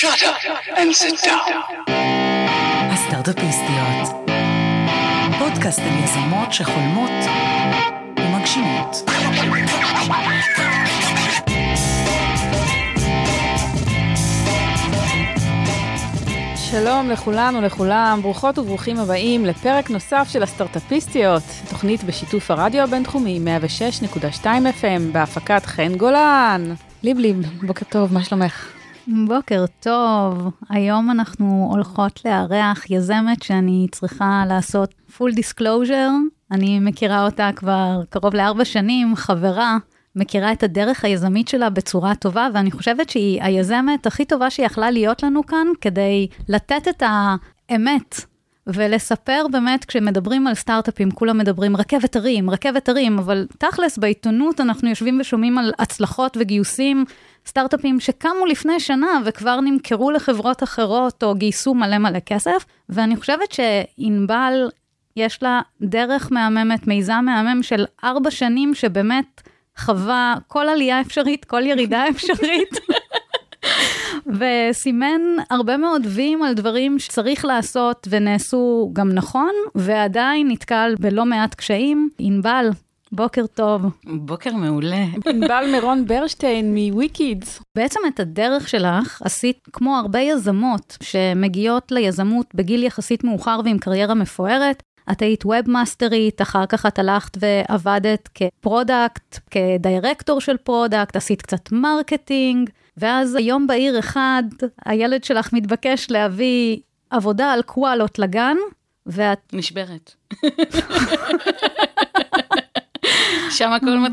Shut up and sit down. הסטארט-אפיסטיות. פודקאסט על יזמות שחולמות ומגשימות. שלום לכולן ולכולם, ברוכות וברוכים הבאים לפרק נוסף של הסטארט-אפיסטיות, תוכנית בשיתוף הרדיו הבינתחומי 106.2 FM בהפקת חן גולן. ליב, בוקר טוב, מה שלומך? בוקר טוב, היום אנחנו הולכות לארח יזמת שאני צריכה לעשות full disclosure, אני מכירה אותה כבר קרוב ל4 שנים, חברה, מכירה את הדרך היזמית שלה בצורה טובה, ואני חושבת שהיא היזמת הכי טובה שיכלה להיות לנו כאן, כדי לתת את האמת, ולספר באמת, כשמדברים על סטארט-אפים, כולם מדברים רכבת הרים, אבל תכלס בעיתונות אנחנו יושבים ושומעים על הצלחות וגיוסים, סטארט-אפים שקמו לפני שנה, וכבר נמכרו לחברות אחרות, או גייסו מלא כסף, ואני חושבת שענבל יש לה דרך מהממת, מיזם מהמם של 4 שנים, שבאמת חווה כל עלייה אפשרית, כל ירידה אפשרית, וסימן הרבה מאוד ויים על דברים שצריך לעשות, ונעשו גם נכון, ועדיין נתקל בלא מעט קשיים. ענבל, בוקר טוב. בוקר מעולה. ענבל מירון ברשטיין מוויקידס. בעצם את הדרך שלך עשית כמו הרבה יזמות, שמגיעות ליזמות בגיל יחסית מאוחר ועם קריירה מפוארת, את היית ובמאסטרית, אחר כך את הלכת ועבדת כפרודקט, כדירקטור של פרודקט, עשית קצת מרקטינג, ואז היום בעיר אחד, הילד שלך מתבקש להביא עבודה על קואלות לגן, ואת נשברת. שם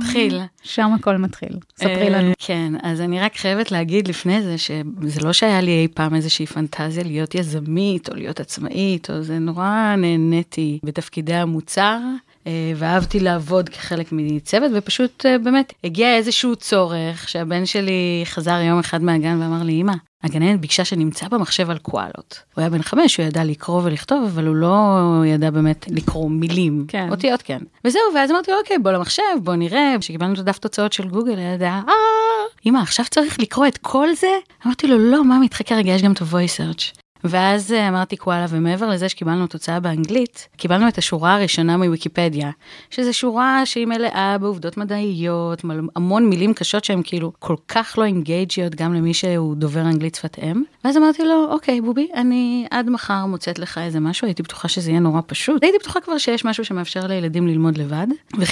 הכל מתחיל. ספרי לנו. כן, אז אני רק חייבת להגיד לפני זה, שזה לא שהיה לי אי פעם איזושהי פנטזיה להיות יזמית, או להיות עצמאית, או זה נורא נהניתי בתפקידי המוצר, ואהבתי לעבוד כחלק מצוות, ופשוט באמת הגיע איזשהו צורך, שהבן שלי חזר יום אחד מהגן ואמר לי, אמא, הגננת ביקשה שנמצא במחשב על קואלות. הוא היה בן 5, הוא ידע לקרוא ולכתוב, אבל הוא לא ידע באמת לקרוא מילים. כן. אותיות כן. וזהו, ואז אמרתי, אוקיי, בוא למחשב, בוא נראה. כשקיבלנו את הדף תוצאות של גוגל, היה ידע, אמא, עכשיו צריך לקרוא את כל זה? אמרתי לו, לא, מה מתחכה רגע, יש גם את ה-voice search. ואז אמרתי קואלה, ומעבר לזה שקיבלנו תוצאה באנגלית, קיבלנו את השורה הראשונה מוויקיפדיה, שזו שורה שהיא מלאה בעובדות מדעיות, המון מילים קשות שהן כאילו כל כך לא אינגייג'יות גם למי שהוא דובר אנגלית שפת אם. ואז אמרתי לו, אוקיי בובי, אני עד מחר מוצאת לך איזה משהו, הייתי בטוחה שזה יהיה נורא פשוט. הייתי בטוחה כבר שיש משהו שמאפשר לילדים ללמוד לבד,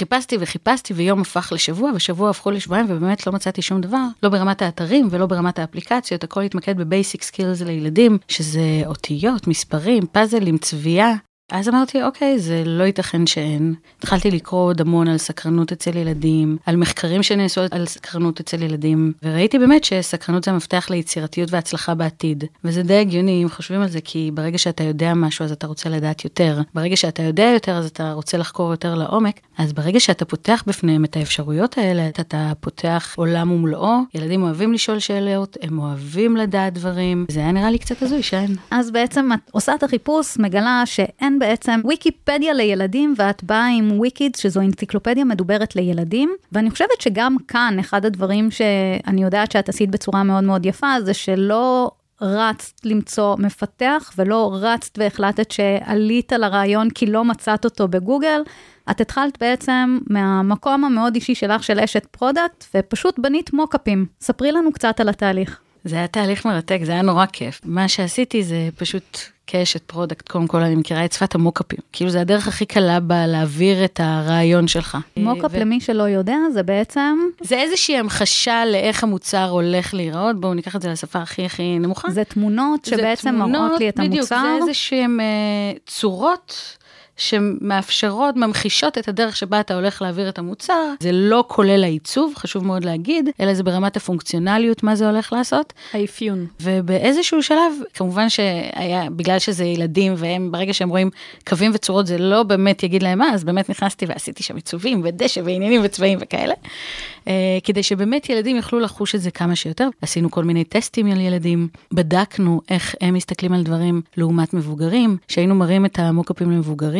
וחיפשתי ויום הפך לשבוע, ושבוע הפכו לשבועיים, ובאמת לא מצאתי שום דבר, לא ברמת האתרים ולא ברמת האפליקציות, הכל התמקד בבייסיק סקילס לילדים, שזה אותיות, מספרים, פאזלים, צביעה. אז אמרתי, אוקיי, זה לא ייתכן שאין. התחלתי לקרוא עוד המון על סקרנות אצל ילדים, על מחקרים שנעשו על סקרנות אצל ילדים, וראיתי באמת שסקרנות זה המפתח ליצירתיות והצלחה בעתיד. וזה די הגיוני אם חושבים על זה, כי ברגע שאתה יודע משהו, אז אתה רוצה לדעת יותר. ברגע שאתה יודע יותר, אז אתה רוצה לחקור יותר לעומק. אז ברגע שאתה פותח בפניהם את האפשרויות האלה, אתה פותח עולם ומלואו. ילדים אוהבים לשאול שאלות, הם אוהבים לדעת דברים. זה היה נראה לי קצת הזוי שאין. אז בעצם את עושה את החיפוש, מגלה שאין בעצם ויקיפדיה לילדים, ואת באה עם וויקידס, שזו אנציקלופדיה מדוברת לילדים, ואני חושבת שגם כאן, אחד הדברים שאני יודעת שאת עשית בצורה מאוד מאוד יפה, זה שלא רצת למצוא מפתח, ולא רצת והחלטת שעלית לרעיון, כי לא מצאת אותו בגוגל, את התחלת בעצם מהמקום המאוד אישי שלך, של אשת פרודקט, ופשוט בנית מוקאפים. ספרי לנו קצת על התהליך. זה היה תהליך מרתק, זה היה נורא כיף. מה שעשיתי זה פשוט כאשת פרודקט, קודם כל אני מכירה את שפת המוקאפים. כאילו זה הדרך הכי קלה בה להעביר את הרעיון שלך. מוקאפ למי שלא יודע, זה בעצם... זה איזושהי המחשה לאיך המוצר הולך להיראות, בואו ניקח את זה לשפה הכי נמוכה. זה תמונות שבעצם מראות לי את המוצר. בדיוק, זה איזושהי צורות שמאפשרות, ממחישות את הדרך שבה אתה הולך להעביר את המוצר. זה לא כולל העיצוב, חשוב מאוד להגיד, אלא זה ברמת הפונקציונליות, מה זה הולך לעשות. האפיון. ובאיזשהו שלב, כמובן שהיה, בגלל שזה ילדים, והם ברגע שהם רואים קווים וצורות, זה לא באמת יגיד להם מה, אז באמת נכנסתי ועשיתי שם עיצובים ודשא ועניינים וצבעים וכאלה. כדי שבאמת ילדים יוכלו לחוש את זה כמה שיותר. עשינו כל מיני טסטים על ילדים, בדקנו איך הם מסתכלים על דברים לעומת מבוגרים, שהיינו מראים את המוקאפים למבוגרים,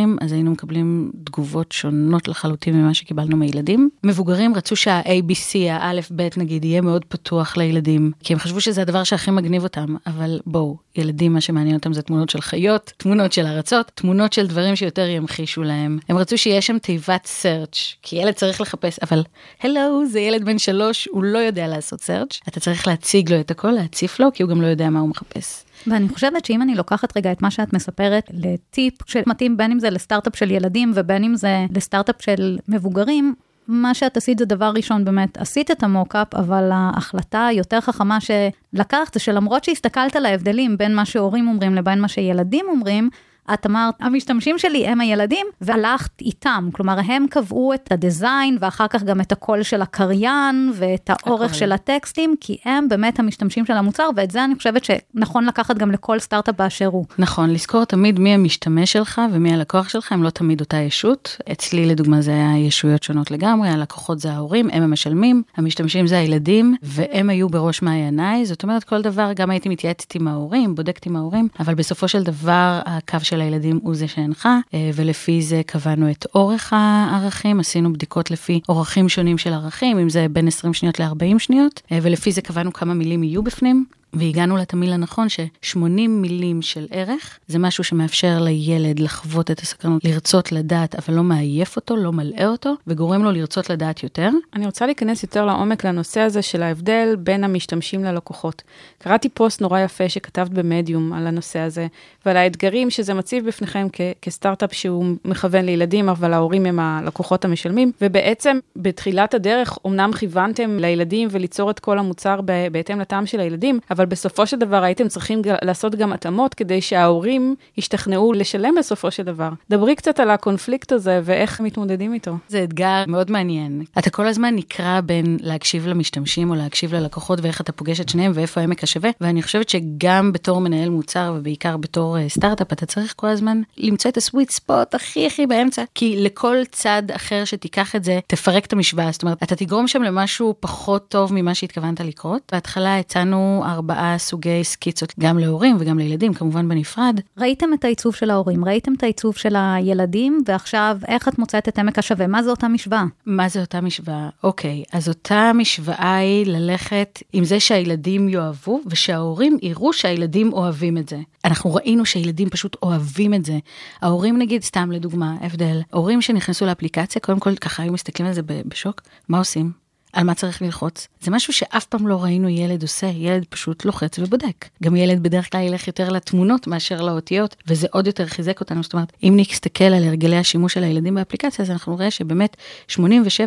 מבוגרים, אז היינו מקבלים תגובות שונות לחלוטין ממה שקיבלנו מילדים. מבוגרים רצו שה-ABC, האלף בית נגיד, יהיה מאוד פתוח לילדים, כי הם חשבו שזה הדבר שהכי מגניב אותם, אבל בואו, ילדים מה שמעניין אותם זה תמונות של חיות, תמונות של ארצות, תמונות של דברים שיותר ימחישו להם. הם רצו שיהיה שם תיבת search, כי ילד צריך לחפש, אבל hello, זה ילד בן 3, הוא לא יודע לעשות search, אתה צריך להציג לו את הכל, להציף לו, כי הוא גם לא יודע מה הוא מחפש. ואני חושבת שאם אני לוקחת רגע את מה שאת מספרת לטיפ שמתאים בין אם זה לסטארט-אפ של ילדים ובין אם זה לסטארט-אפ של מבוגרים, מה שאת עשית זה דבר ראשון באמת, עשית את המוקאפ, אבל ההחלטה היותר חכמה שלקחת זה שלמרות שהסתכלת על ההבדלים בין מה שהורים אומרים לבין מה שילדים אומרים, את אמרת, המשתמשים שלי הם הילדים, והלכת איתם. כלומר, הם קבעו את הדיזיין, ואחר כך גם את הקול של הקריין, ואת האורך של הטקסטים, כי הם באמת המשתמשים של המוצר, ואת זה אני חושבת שנכון לקחת גם לכל סטארט-אפ באשר הוא. נכון, לזכור תמיד מי המשתמש שלך, ומי הלקוח שלך, הם לא תמיד אותה ישות. אצלי, לדוגמה, זה היה ישויות שונות לגמרי, הלקוחות זה ההורים, הם המשלמים, המשתמשים זה הילדים, והם היו בראש מעייניי. זאת אומרת, כל דבר, גם הייתי מתייעצת עם ההורים, בודקת עם ההורים, אבל בסופו של דבר, הקו של הילדים הוא זה שהנחה, ולפי זה קבענו את אורך הערכים, עשינו בדיקות לפי אורחים שונים של ערכים, אם זה בין 20 שניות ל-40 שניות, ולפי זה קבענו כמה מילים יהיו בפנים, והגענו לתמיל הנכון ש80 מילים של ערך, זה משהו שמאפשר לילד לחוות את הסקרנות, לרצות לדעת, אבל לא מעייף אותו, לא מלאה אותו, וגורם לו לרצות לדעת יותר. אני רוצה להיכנס יותר לעומק לנושא הזה של ההבדל בין המשתמשים ללקוחות. קראתי פוסט נורא יפה שכתבת במדיום על הנושא הזה, ועל האתגרים שזה מציב בפניכם כסטארט-אפ שהוא מכוון לילדים, אבל ההורים הם הלקוחות המשלמים, ובעצם בתחילת הדרך, אמנם כיוונתם לילדים וליצור את כל המוצר בהתאם לטעם של הילדים, אבל בסופו של דבר הייתם צריכים לעשות גם התאמות כדי שההורים ישתכנעו לשלם בסופו של דבר. דברי קצת על הקונפליקט הזה ואיך מתמודדים איתו. זה אתגר מאוד מעניין. אתה כל הזמן נקרא בין להקשיב למשתמשים או להקשיב ללקוחות ואיך אתה פוגש את שניהם ואיפה העמק השווה, ואני חושבת שגם בתור מנהל מוצר ובעיקר בתור סטארט-אפ אתה צריך כל הזמן למצוא את הסוויט ספוט הכי באמצע, כי לכל צד אחר שתיקח את זה תפרק את המשוואה, זאת אומרת אתה תגרום שם למשהו פחות טוב ממה שהתכוונת לקרות. בהתחלה הצענו 4 סוגי סקיצות, גם להורים וגם לילדים, כמובן בנפרד. ראיתם את העיצוב של ההורים, ראיתם את העיצוב של הילדים, ועכשיו איך את מוצאת את עמק השווה? מה זה אותה משוואה? מה זה אותה משוואה? אוקיי, אז אותה משוואה היא ללכת עם זה שהילדים יאהבו, ושההורים יראו שהילדים אוהבים את זה. אנחנו ראינו שהילדים פשוט אוהבים את זה. ההורים נגיד, סתם לדוגמה, הבדל, הורים שנכנסו לאפליקציה, קודם כל ככה היו מסתכלים על זה בשוק, מה עושים? על מה צריך ללחוץ. זה משהו שאף פעם לא ראינו ילד עושה, ילד פשוט לוחץ ובודק. גם ילד בדרך כלל ילך יותר לתמונות מאשר לאותיות, וזה עוד יותר חיזק אותנו. זאת אומרת, אם נסתכל על הרגלי השימוש של הילדים באפליקציה, אז אנחנו רואים שבאמת 87%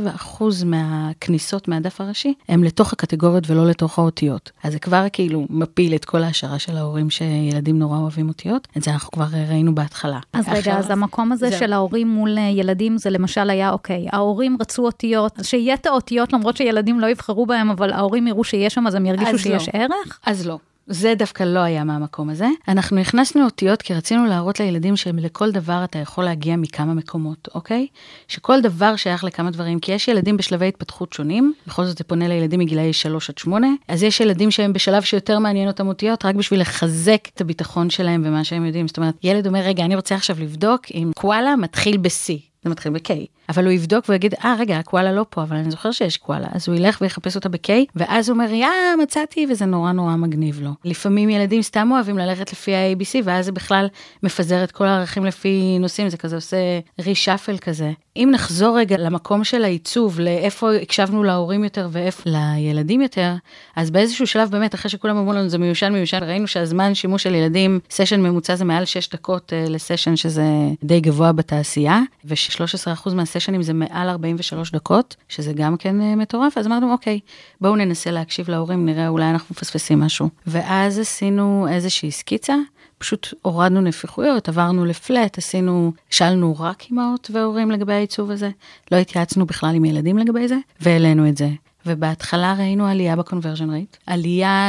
מהכניסות מהדף הראשי, הם לתוך הקטגוריות ולא לתוך האותיות. אז זה כבר כאילו מפיל את כל ההשערה של ההורים שילדים נורא אוהבים אותיות. את זה אנחנו כבר ראינו בהתחלה. אז רגע, אז המקום הזה של ההורים מול ילדים, זה למשל היה, אוקיי, ההורים רצו אותיות, שיהיה את האותיות למרות שילדים לא יבחרו בהם, אבל ההורים יראו שיש שם, אז הם ירגישו שיש ערך? אז לא. זה דווקא לא היה מהמקום הזה. אנחנו הכנסנו אותיות כי רצינו להראות לילדים שלכל דבר אתה יכול להגיע מכמה מקומות, אוקיי? שכל דבר שייך לכמה דברים, כי יש ילדים בשלבי התפתחות שונים, בכל זאת זה פונה לילדים מגילאי 3-8, אז יש ילדים שהם בשלב שיותר מעניין אותם אותיות, רק בשביל לחזק את הביטחון שלהם ומה שהם יודעים. זאת אומרת, ילד אומר, רגע, אני רוצה עכשיו לבדוק אם קואלה מתחיל ב-C. זה מתחיל ב-K. אבל הוא יבדוק ויגיד, רגע, הקואלה לא פה, אבל אני זוכר שיש קואלה. אז הוא ילך ויחפש אותה ב-K, ואז הוא אומר, מצאתי, וזה נורא מגניב לו. לפעמים ילדים סתם אוהבים ללכת לפי ה-ABC, ואז זה בכלל מפזר את כל הערכים לפי נושאים, זה כזה עושה רישאפל כזה. אם נחזור רגע למקום של העיצוב, לאיפה הקשבנו להורים יותר ואיפה לילדים יותר, אז באיזשהו שלב באמת, אחרי שכולם אמרו לנו, זה מיושן, ראינו שהזמן שימוש של ילדים, סשן ממוצע זה מעל 6 דקות לסשן, שזה די גבוה בתעשייה, ו13% מהסשנים זה מעל 43 דקות, שזה גם כן מטורף, אז אמרנו, אוקיי, בואו ננסה להקשיב להורים, נראה אולי אנחנו מפספסים משהו. ואז עשינו איזושהי סקיצה, פשוט הורדנו נפיחויות, עברנו לפלט, שאלנו רק אמהות והורים לגבי העיצוב הזה, לא התייעצנו בכלל עם ילדים לגבי זה, והעלינו את זה. ובהתחלה ראינו עלייה בקונברז'ן רייט, עלייה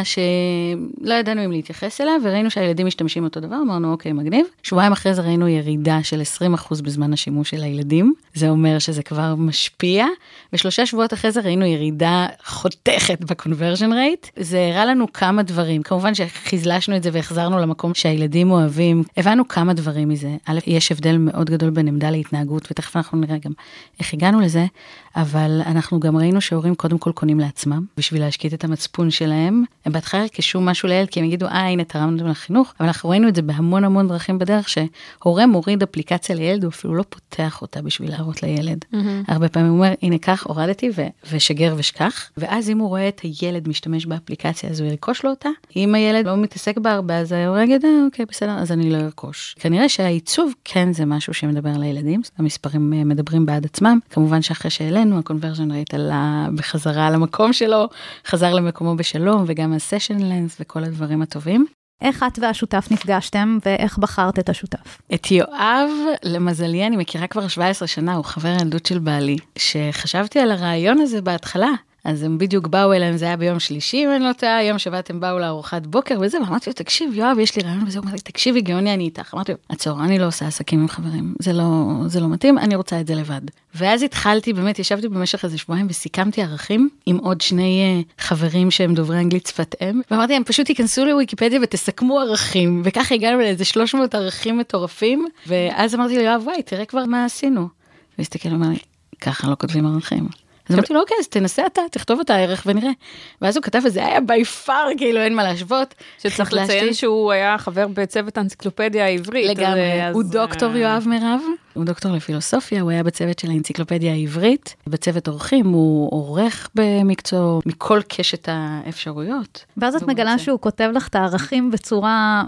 שלא ידענו אם להתייחס אליה, וראינו שהילדים משתמשים אותו דבר, אמרנו אוקיי, מגניב. שבועיים אחרי זה ראינו ירידה של 20% בזמן השימוש של הילדים, זה אומר שזה כבר משפיע, ו3 שבועות אחרי זה ראינו ירידה חותכת בקונברז'ן רייט, זה הראה לנו כמה דברים, כמובן שחיזלשנו את זה והחזרנו למקום שהילדים אוהבים, הבנו כמה דברים מזה, א', יש הבדל מאוד גדול בין עמדה להתנהגות, ותכף אנחנו נראה גם איך הגענו לזה, אבל אנחנו גם ראינו שהורים קודם כל קונים לעצמם, בשביל להשקיט את המצפון שלהם, הם בהתחלה ירכשו משהו לילד, כי הם יגידו, הנה תרמנו לחינוך, אבל אנחנו ראינו את זה בהמון המון דרכים בדרך, שהורה מוריד אפליקציה לילד, הוא אפילו לא פותח אותה בשביל להראות לילד. הרבה פעמים הוא אומר, הנה כך, הורדתי ושגר ושכח, ואז אם הוא רואה את הילד משתמש באפליקציה, אז הוא ירכוש לו אותה. אם הילד לא מתעסק בה הרבה, אז ההורה יגיד, אוקיי, בסדר, אז אני לא ארכוש. כנראה שהעיצוב כן זה משהו שמדבר לילדים, המספרים מדברים בעד עצמם. כמובן שאחרי שאלינו, הקונברז'ן רייט עלה בחזרה למקום שלו, חזר למקומו בשלום, וגם הסשן לנס וכל הדברים הטובים. איך את והשותף נפגשתם, ואיך בחרת את השותף? את יואב, למזלי, אני מכירה כבר 17 שנה, הוא חבר הילדות של בעלי, שחשבתי על הרעיון הזה בהתחלה, אז הם בדיוק באו אליהם, זה היה ביום שלישי, אם אני לא טועה, יום שבת הם באו לארוחת בוקר, וזה, ואמרתי לו, תקשיב, יואב, יש לי רעיון, וזה, הוא אמר לי, תקשיבי, גאוני, אני איתך. אמרתי לו, עצור, אני לא עושה עסקים עם חברים, זה לא מתאים, אני רוצה את זה לבד. ואז התחלתי, באמת, ישבתי במשך איזה שבועיים, וסיכמתי ערכים עם עוד 2 חברים שהם דוברי אנגלית שפת אם, ואמרתי, הם פשוט ייכנסו לוויקיפדיה ותסכמו ערכים, וככה הגענו לאיזה 300 ערכים מטורפים, ואז אמרתי לו, יואב, וואי, תראה כבר מה עשינו. והסתכל, הוא אמר לי, ככה לא כותבים ערכים. אז אמרתי לו, אוקיי, אז תנסה אתה, תכתוב את הערך ונראה. ואז הוא כתב, וזה היה ביפר, כאילו אין מה להשוות. שצריך לציין שהוא היה חבר בצוות האנציקלופדיה העברית. לגמרי, הוא דוקטור יואב מירב, הוא דוקטור לפילוסופיה, הוא היה בצוות של האנציקלופדיה העברית, בצוות עורכים, הוא עורך במקצוע מכל קשת האפשרויות. ואז את מגלה שהוא כותב לך את הערכים בצורה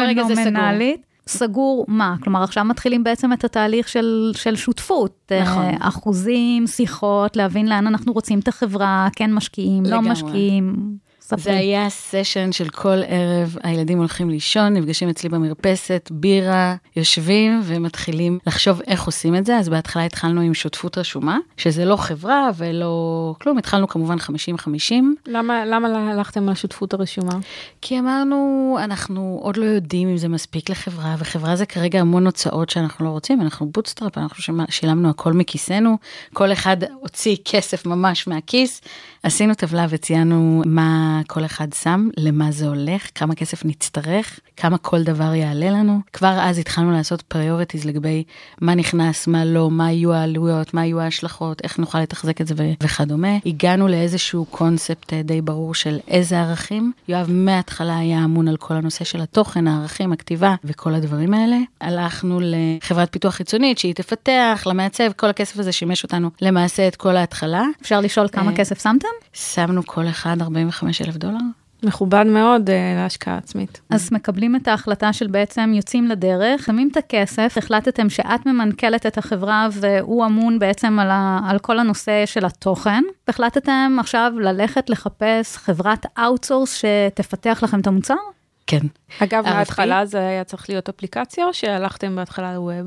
פנומנלית. סגור מה? כלומר, עכשיו מתחילים בעצם את התהליך של שותפות. נכון. אחוזים, שיחות, להבין לאן אנחנו רוצים את החברה, כן משקיעים, לא משקיעים. זה היה סשן של כל ערב, הילדים הולכים לישון, נפגשים אצלי במרפסת, בירה, יושבים ומתחילים לחשוב איך עושים את זה, אז בהתחלה התחלנו עם שותפות רשומה, שזה לא חברה ולא כלום, התחלנו כמובן 50-50. למה הלכתם על השותפות הרשומה? כי אמרנו, אנחנו עוד לא יודעים אם זה מספיק לחברה, וחברה זה כרגע המון הוצאות שאנחנו לא רוצים, אנחנו בוטסטראפ, אנחנו שילמנו הכל מכיסנו, כל אחד הוציא כסף ממש מהכיס, עשינו טבלה וציינו מה כל אחד שם, למה זה הולך, כמה כסף נצטרך, כמה כל דבר יעלה לנו. כבר אז התחלנו לעשות פריוריטיז לגבי מה נכנס, מה לא, מה יהיו העלויות, מה יהיו ההשלכות, איך נוכל לתחזק את זה וכדומה. הגענו לאיזשהו קונספט די ברור של איזה ערכים. יואב מההתחלה היה אמון על כל הנושא של התוכן, הערכים, הכתיבה וכל הדברים האלה. הלכנו לחברת פיתוח חיצונית שהיא תפתח, למעצב, כל הכסף הזה שימש אותנו למעשה את כל ההתחלה. אפשר לשאול כמה כסף שמתם? שמנו כל אחד $45,000. מכובד מאוד להשקעה עצמית. אז מקבלים את ההחלטה של בעצם יוצאים לדרך, שמים את הכסף, החלטתם שאת ממנכלת את החברה והוא אמון בעצם על כל הנושא של התוכן, והחלטתם עכשיו ללכת לחפש חברת אאוטסורס שתפתח לכם את המוצר? כן. אגב, מההתחלה זה היה צריך להיות אפליקציה או שהלכתם בהתחלה לווב?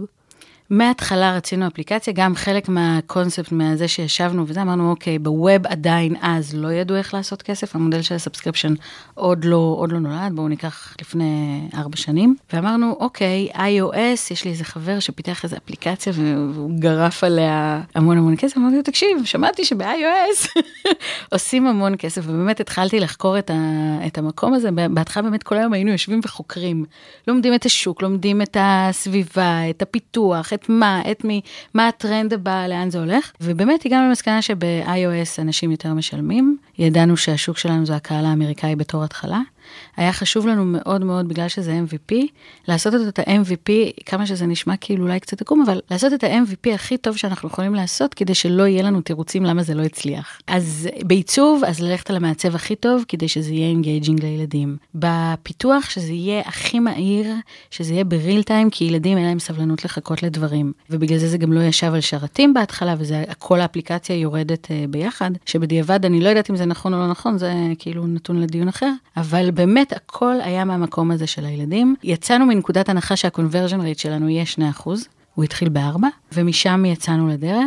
מההתחלה רצינו אפליקציה, גם חלק מהקונספט מהזה שישבנו וזה, אמרנו אוקיי, בווב עדיין אז לא ידעו איך לעשות כסף, המודל של הסאבסקריפשן עוד לא נולד, בואו ניקח לפני 4 שנים, ואמרנו אוקיי, iOS, יש לי איזה חבר שפיתח איזה אפליקציה, והוא גרף עליה המון כסף, אמרתי לו, תקשיב, שמעתי שב-iOS עושים המון כסף, ובאמת התחלתי לחקור את המקום הזה, בהתחלה באמת כל היום היינו יושבים וחוקרים, לומדים את השוק, לומדים את הסביבה, את הפיתוח, את מה הטרנד הבא, לאן זה הולך, ובאמת הגענו למסקנה שב-iOS אנשים יותר משלמים, ידענו שהשוק שלנו זה הקהל האמריקאי בתור התחלה, היה חשוב לנו מאוד מאוד, בגלל שזה MVP, לעשות את ה-MVP, כמה שזה נשמע כאילו אולי קצת עקום, אבל לעשות את ה-MVP הכי טוב שאנחנו יכולים לעשות, כדי שלא יהיה לנו תירוצים למה זה לא הצליח. אז בעיצוב, אז ללכת על המעצב הכי טוב, כדי שזה יהיה engaging לילדים. בפיתוח, שזה יהיה הכי מהיר, שזה יהיה בריל טיים, כי ילדים אין להם סבלנות לחכות לדברים. ובגלל זה גם לא ישב על שרתים בהתחלה, וזה כל האפליקציה יורדת ביחד, שבדיעבד אני לא יודעת אם זה נכון או לא נכון, זה כאילו נתון לדיון אחר, אבל באמת הכל היה מהמקום הזה של הילדים. יצאנו מנקודת הנחה שהקונברז'ן רייט שלנו יהיה 2%, הוא התחיל ב4, ומשם יצאנו לדרך.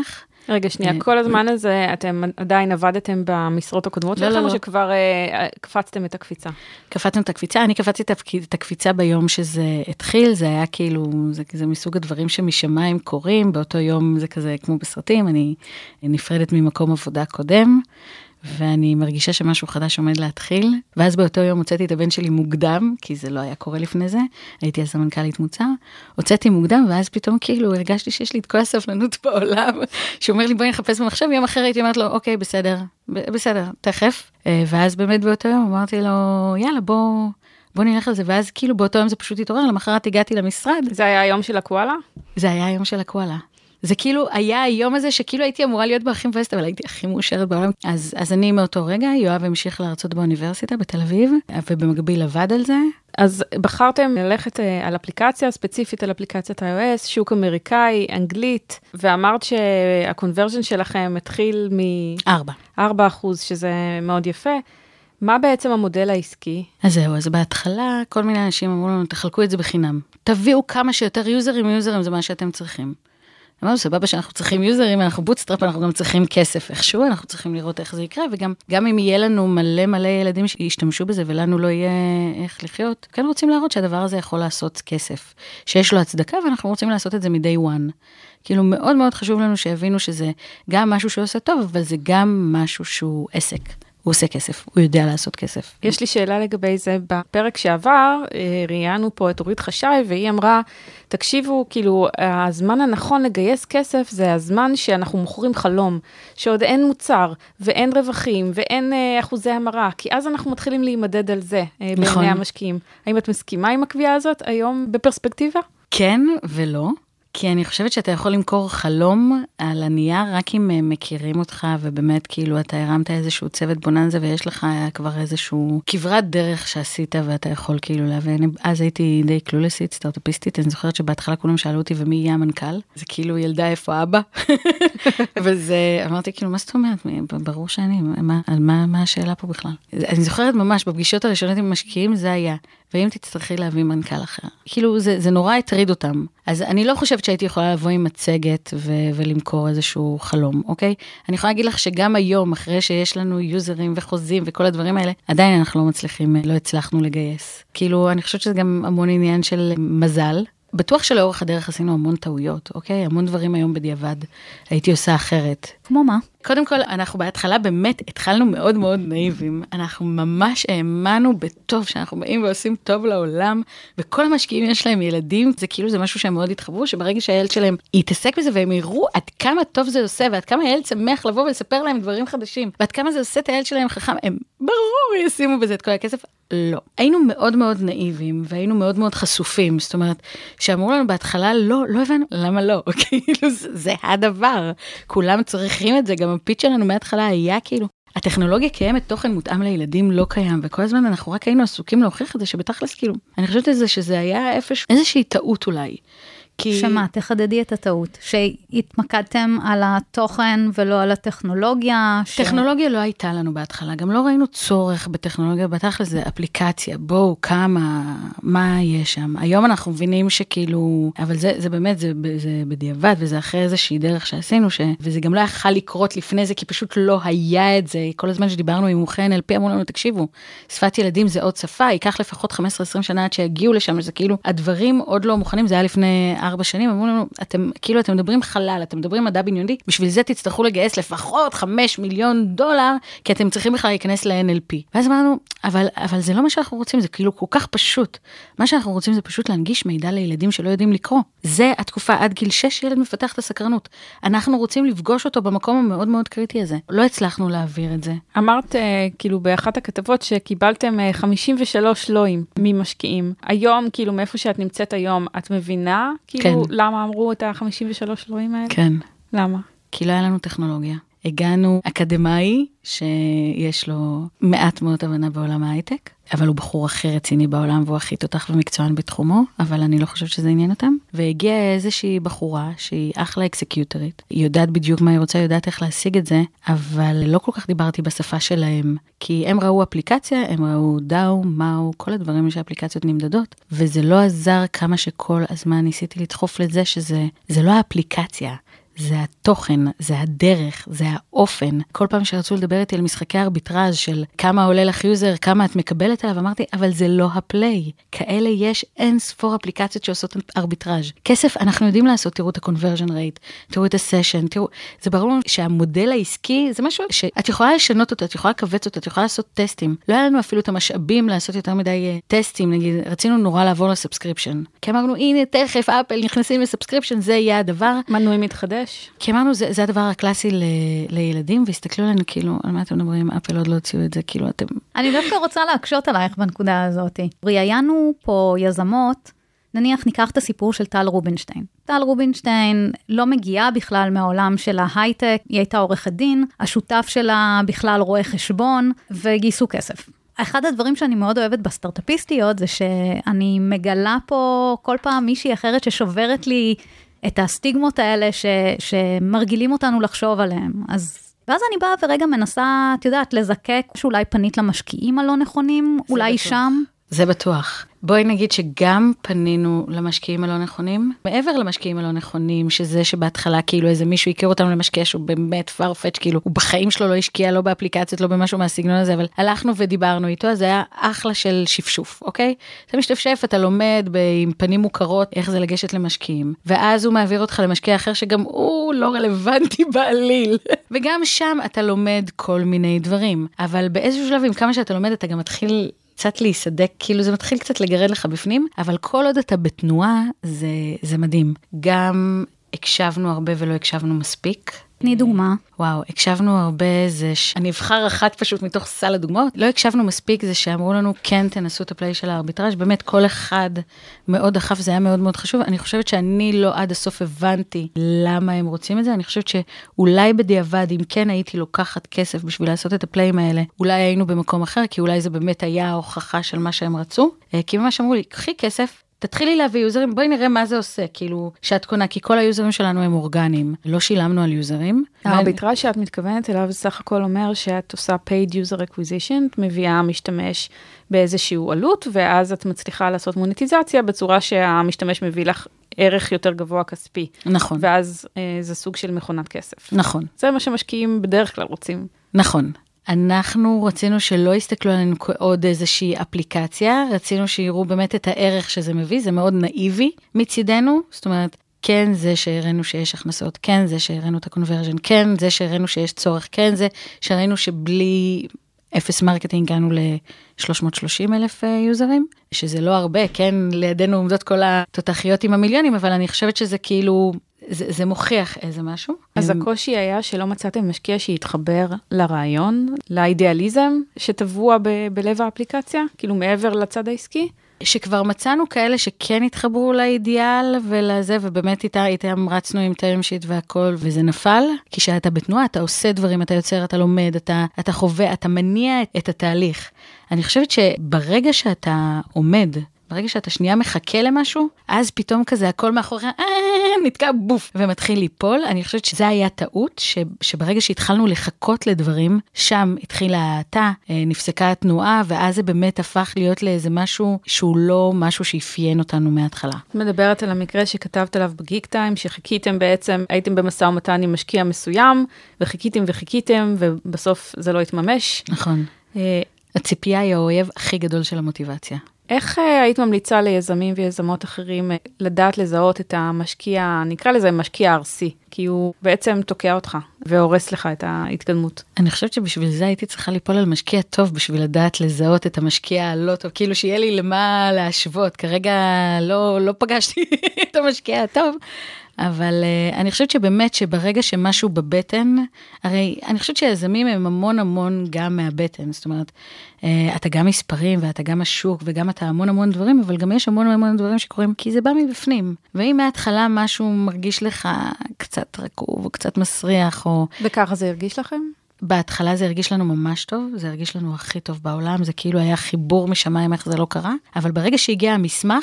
רגע, שנייה, כל הזמן הזה אתם עדיין עבדתם במשרות הקודמות שלכם, או שכבר קפצתם את הקפיצה? קפצתם את הקפיצה, אני קפצתי את הקפיצה ביום שזה התחיל, זה היה כאילו, זה מסוג הדברים שמשמיים קורים, באותו יום זה כזה כמו בסרטים, אני נפרדת ממקום עבודה קודם, ואני מרגישה שמשהו חדש עומד להתחיל, ואז באותו יום הוצאתי את הבן שלי מוקדם, כי זה לא היה קורה לפני זה, הייתי אז המנכ"לית מוצר, הוצאתי מוקדם, ואז פתאום כאילו הרגשתי שיש לי את כל הסבלנות בעולם, שאומר לי בואי נחפש במחשב, יום אחר הייתי אומרת לו, אוקיי, בסדר, תכף, ואז באמת באותו יום אמרתי לו, יאללה, בוא נלך על זה, ואז כאילו באותו יום זה פשוט התעורר, למחרת הגעתי למשרד. זה היה היום של הקואלה? זה היה היום של הקואלה. זה כאילו היה היום הזה שכאילו הייתי אמורה להיות באחים פסט, אבל הייתי הכי מאושרת בעולם. אז אני מאותו רגע, יואב המשיך להרצות באוניברסיטה בתל אביב, ובמקביל עבד על זה. אז בחרתם ללכת על אפליקציה, ספציפית על אפליקציית iOS, שוק אמריקאי, אנגלית, ואמרת שהקונברז'ן שלכם התחיל מ-4%, שזה מאוד יפה. מה בעצם המודל העסקי? אז זהו, אז בהתחלה כל מיני אנשים אמרו לנו, תחלקו את זה בחינם. תביאו כמה שיותר יוזרים זה מה שאתם צריכים. אמרנו, סבבה שאנחנו צריכים יוזרים, אנחנו בוטסטראפ, אנחנו גם צריכים כסף איכשהו, אנחנו צריכים לראות איך זה יקרה, וגם אם יהיה לנו מלא ילדים שישתמשו בזה, ולנו לא יהיה איך לחיות, כן רוצים להראות שהדבר הזה יכול לעשות כסף, שיש לו הצדקה, ואנחנו רוצים לעשות את זה מ-day one. כאילו מאוד מאוד חשוב לנו שיבינו שזה גם משהו שעושה טוב, אבל זה גם משהו שהוא עסק. הוא עושה כסף, הוא יודע לעשות כסף. יש לי שאלה לגבי זה, בפרק שעבר, ראיינו פה את אורית חשי, והיא אמרה, תקשיבו, כאילו, הזמן הנכון לגייס כסף, זה הזמן שאנחנו מוכרים חלום, שעוד אין מוצר, ואין רווחים, ואין אחוזי המרה, כי אז אנחנו מתחילים להימדד על זה, נכון. בעיני המשקיעים. האם את מסכימה עם הקביעה הזאת היום בפרספקטיבה? כן ולא. כי אני חושבת שאתה יכול למכור חלום על הנייר, רק אם מכירים אותך, ובאמת כאילו אתה הרמת איזשהו צוות בוננזה, ויש לך כבר איזשהו כברת דרך שעשית, ואתה יכול כאילו להבין. אז הייתי די קלולסית, סטארט-אפיסטית, אני זוכרת שבהתחלה כולם שאלו אותי, ומי יהיה המנכ"ל? זה כאילו ילדה איפה אבא? וזה, אמרתי כאילו, מה זאת אומרת? ברור שאני, מה השאלה פה בכלל? אני זוכרת ממש, בפגישות הראשונות עם משקיעים, זה היה. ואם תצטרכי להביא מנכ"ל אחר. כאילו, זה נורא הטריד אותם. אז אני לא חושבת שהייתי יכולה לבוא עם מצגת ולמכור איזשהו חלום, אוקיי? אני יכולה להגיד לך שגם היום, אחרי שיש לנו יוזרים וחוזים וכל הדברים האלה, עדיין אנחנו לא מצליחים, לא הצלחנו לגייס. כאילו, אני חושבת שזה גם המון עניין של מזל. בטוח שלאורך הדרך עשינו המון טעויות, אוקיי? המון דברים היום בדיעבד. הייתי עושה אחרת. כמו מה? קודם כל, אנחנו בהתחלה באמת התחלנו מאוד מאוד נאיבים. אנחנו ממש האמנו בטוב, שאנחנו באים ועושים טוב לעולם, וכל המשקיעים יש להם ילדים, זה כאילו זה משהו שהם מאוד התחברו, שברגע שהילד שלהם יתעסק בזה, והם יראו עד כמה טוב זה עושה, ועד כמה הילד שמח לבוא ולספר להם דברים חדשים, ועד כמה זה עושה את הילד שלהם חכם, הם ברור ישימו בזה את כל הכסף. לא. היינו מאוד מאוד נאיבים, והיינו מאוד מאוד חשופים, זאת אומרת, שאמרו לנו בהתחלה, לא הבנו, למה לא? כאילו, זה הדבר. כולם צריכים את זה, גם הפיץ שלנו מההתחלה היה כאילו, הטכנולוגיה קיימת, תוכן מותאם לילדים לא קיים, וכל הזמן אנחנו רק היינו עסוקים להוכיח את זה, שבתכלס כאילו, אני חושבת שזה היה איזושהי טעות אולי. שמה, תחדדי את הטעות, שהתמקדתם על התוכן ולא על הטכנולוגיה. טכנולוגיה לא הייתה לנו בהתחלה, גם לא ראינו צורך בטכנולוגיה, בתכל'ס זה אפליקציה, בואו, כמה, מה יש שם. היום אנחנו מבינים שכאילו, אבל זה באמת, זה בדיעבד, וזה אחרי איזושהי דרך שעשינו, וזה גם לא יכל לקרות לפני זה, כי פשוט לא היה את זה. כל הזמן שדיברנו עם מומחי NLP, אמרו לנו, תקשיבו, שפת ילדים זה עוד שפה, ייקח לפחות 15-20 שנה עד שיגיעו לשם, זה כאילו, הדברים עוד לא מוכנים, זה היה לפני 4 שנים, אמרו לנו, אתם מדברים חלל, אתם מדברים מדע בדיוני, בשביל זה תצטרכו לגייס לפחות $5 מיליון, כי אתם צריכים בכלל להיכנס ל-NLP. ואז אמרנו, אבל זה לא מה שאנחנו רוצים, זה כאילו כל כך פשוט. מה שאנחנו רוצים זה פשוט להנגיש מידע לילדים שלא יודעים לקרוא. זה התקופה עד גיל 6, ילד מפתח את הסקרנות. אנחנו רוצים לפגוש אותו במקום המאוד מאוד קריטי הזה. לא הצלחנו להעביר את זה. אמרת, כאילו, באחת הכתבות שקיבלתם 53 לואים ממשקיעים. היום, כאילו, מאיפה שאת נמצאת היום, את מבינה? כאילו, למה אמרו את ה-53 לואים האלה? כן. למה? כי לא היה לנו טכנולוגיה. הגענו אקדמאי שיש לו מעט מאוד הבנה בעולם ההייטק, אבל הוא בחור הכי רציני בעולם, והוא הכי תותח ומקצוען בתחומו, אבל אני לא חושבת שזה עניין אותם. והגיעה איזושהי בחורה שהיא אחלה אקסקיוטרית, היא יודעת בדיוק מה היא רוצה, יודעת איך להשיג את זה, אבל לא כל כך דיברתי בשפה שלהם, כי הם ראו אפליקציה, הם ראו דאו, מאו, כל הדברים שהאפליקציות נמדדות, וזה לא עזר כמה שכל הזמן ניסיתי לדחוף לזה שזה לא האפליקציה, זה התוכן, זה הדרך, זה האופן. כל פעם שרצו לדבר איתי על משחקי ארביטראז' של כמה עולה לך יוזר, כמה את מקבלת עליו, אמרתי, אבל זה לא הפליי. כאלה יש אין ספור אפליקציות שעושות ארביטראז'. כסף, אנחנו יודעים לעשות, תראו את ה-conversion rate, תראו את ה-session, תראו, זה ברור לנו שהמודל העסקי, זה משהו שאת יכולה לשנות אותו, את יכולה לקבץ אותו, את יכולה לעשות טסטים. לא היה לנו אפילו את המשאבים לעשות יותר מדי טסטים, נגיד, רצינו נורא לעבור לסאבסקריפשן. כי אמרנו, הנה, תכף אפל נכנסים לסאבסקריפשן, זה יהיה הדבר. מנוי מתחדש. כי אמרנו, זה הדבר הקלאסי לילדים, והסתכלו עלינו כאילו, על מה אתם מדברים, אפל עוד לא הוציאו את זה, כאילו אתם... אני דווקא רוצה להקשות עלייך בנקודה הזאת. ראיינו פה יזמות, נניח ניקח את הסיפור של טל רובינשטיין. טל רובינשטיין לא מגיעה בכלל מהעולם של ההייטק, היא הייתה עורכת דין, השותף שלה בכלל רואה חשבון, וגייסו כסף. אחד הדברים שאני מאוד אוהבת בסטארט-אפיסטיות, זה שאני מגלה פה כל פעם מישהי אחרת ששוברת לי את הסטיגמות האלה שמרגילים אותנו לחשוב עליהם. ואז אני באה ורגע מנסה, את יודעת, לזקק שאולי פנית למשקיעים הלא נכונים, אולי בטוח. שם. זה בטוח. בואי נגיד שגם פנינו למשקיעים הלא נכונים, מעבר למשקיעים הלא נכונים, שזה שבהתחלה כאילו איזה מישהו הכיר אותנו למשקיע שהוא באמת farfetch, כאילו הוא בחיים שלו לא השקיע, לא באפליקציות, לא במשהו מהסגנון הזה, אבל הלכנו ודיברנו איתו, אז זה היה אחלה של שפשוף, אוקיי? אתה משתפשף, אתה לומד עם פנים מוכרות, איך זה לגשת למשקיעים, ואז הוא מעביר אותך למשקיע אחר שגם הוא לא רלוונטי בעליל, וגם שם אתה לומד כל מיני דברים, אבל באיזשהו שלב, עם כמה שאתה לומד, אתה גם מתחיל קצת להיסדק, כאילו זה מתחיל קצת לגרד לך בפנים, אבל כל עוד אתה בתנועה, זה מדהים. גם הקשבנו הרבה ולא הקשבנו מספיק. תני דוגמה. וואו, הקשבנו הרבה, אני אבחר אחת פשוט מתוך סל הדוגמאות, לא הקשבנו מספיק, זה שאמרו לנו, כן, תנסו את הפליי של הארביטראז', באמת כל אחד מאוד דחף, זה היה מאוד מאוד חשוב, אני חושבת שאני לא עד הסוף הבנתי למה הם רוצים את זה, אני חושבת שאולי בדיעבד, אם כן הייתי לוקחת כסף בשביל לעשות את הפליים האלה, אולי היינו במקום אחר, כי אולי זה באמת היה ההוכחה של מה שהם רצו, כי ממש אמרו לי, קחי כסף, תתחילי להביא יוזרים, בואי נראה מה זה עושה, כאילו, שאת קונה, כי כל היוזרים שלנו הם אורגניים, לא שילמנו על יוזרים. הארביטראז' שאת מתכוונת אליו, סך הכל אומר שאת עושה paid user acquisition, את מביאה משתמש באיזשהו עלות, ואז את מצליחה לעשות מוניטיזציה, בצורה שהמשתמש מביא לך ערך יותר גבוה כספי. נכון. ואז זה סוג של מכונת כסף. נכון. זה מה שמשקיעים בדרך כלל רוצים. נכון. אנחנו רצינו שלא יסתכלו עלינו עוד איזושהי אפליקציה, רצינו שיראו באמת את הערך שזה מביא, זה מאוד נאיבי מצידנו, זאת אומרת, כן זה שהראינו שיש הכנסות, כן זה שהראינו את הקונברז'ן, כן זה שהראינו שיש צורך, כן זה שהראינו שבלי אפס מרקטינג הגענו ל-330,000 יוזרים, שזה לא הרבה, כן, לידינו עומדות כל התותחיות עם המיליונים, אבל אני חושבת שזה כאילו... זה מוכיח איזה משהו. אז הקושי היה שלא מצאתם משקיע שיתחבר לרעיון, לאידיאליזם שטבוע בלב האפליקציה, כאילו מעבר לצד העסקי? שכבר מצאנו כאלה שכן התחברו לאידיאל ולזה, ובאמת איתם רצנו עם טרם שיט והכל, וזה נפל, כי שאתה בתנועה, אתה עושה דברים, אתה יוצר, אתה לומד, אתה חווה, אתה מניע את התהליך. אני חושבת שברגע שאתה עומד, ברגע שאתה שנייה מחכה למשהו, אז פתאום כזה הכל מאחורי, נתקע בוף, ומתחיל ליפול. אני חושבת שזה היה טעות, שברגע שהתחלנו לחכות לדברים, שם התחילה ההאטה, נפסקה התנועה, ואז זה באמת הפך להיות לאיזה משהו, שהוא לא משהו שאפיין אותנו מההתחלה. מדברת על המקרה שכתבת עליו בגיק טיים, שחיכיתם בעצם, הייתם במשא ומתן עם משקיע מסוים, וחיכיתם, ובסוף זה לא התממש. נכון. הציפייה היא האויב הכי גדול של המוטיבציה. איך היית ממליצה ליזמים ויזמות אחרים לדעת לזהות את המשקיע, נקרא לזה משקיע ארסי, כי הוא בעצם תוקע אותך והורס לך את ההתקדמות? אני חושבת שבשביל זה הייתי צריכה ליפול על משקיע טוב, בשביל לדעת לזהות את המשקיע הלא טוב, כאילו שיהיה לי למה להשוות, כרגע לא פגשתי את המשקיע הטוב, אבל אני חושבת שבאמת שברגע שמשהו בבטן, הרי אני חושבת שהיזמים הם המון גם מהבטן, זאת אומרת, אתה גם מספרים ואתה גם השוק וגם אתה המון דברים, אבל גם יש המון דברים שקורים, כי זה בא מבפנים. ואם מההתחלה משהו מרגיש לך קצת רקוב או קצת מסריח, או... וככה זה הרגיש לכם? בהתחלה זה הרגיש לנו ממש טוב, זה הרגיש לנו הכי טוב בעולם, זה כאילו היה חיבור משמיים איך זה לא קרה, אבל ברגע שהגיע המסמך,